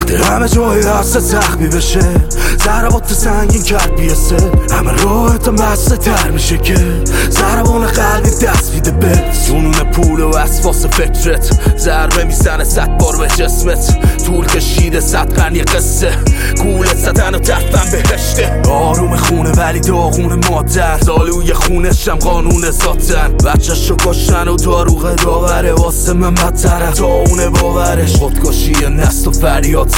وقتی همه جای هست زخمی بشه ضربات سنگین کرد بیسه همه راحتم بسته تر میشه که ضربان قلبی دست میده به جنون پول و اسفاس فکرت ضربه میزنه 100 بار به جسمت طول کشیده 100 قرن یه قصه گولت زدن و دفن بهشته آروم خونه ولی داغون مادر زالوی خونشم قانون ذاتن بچه‌شو کشتن و داروغ داوره واسه من بدتره تا اونه باورش خودکشی نست و فریاد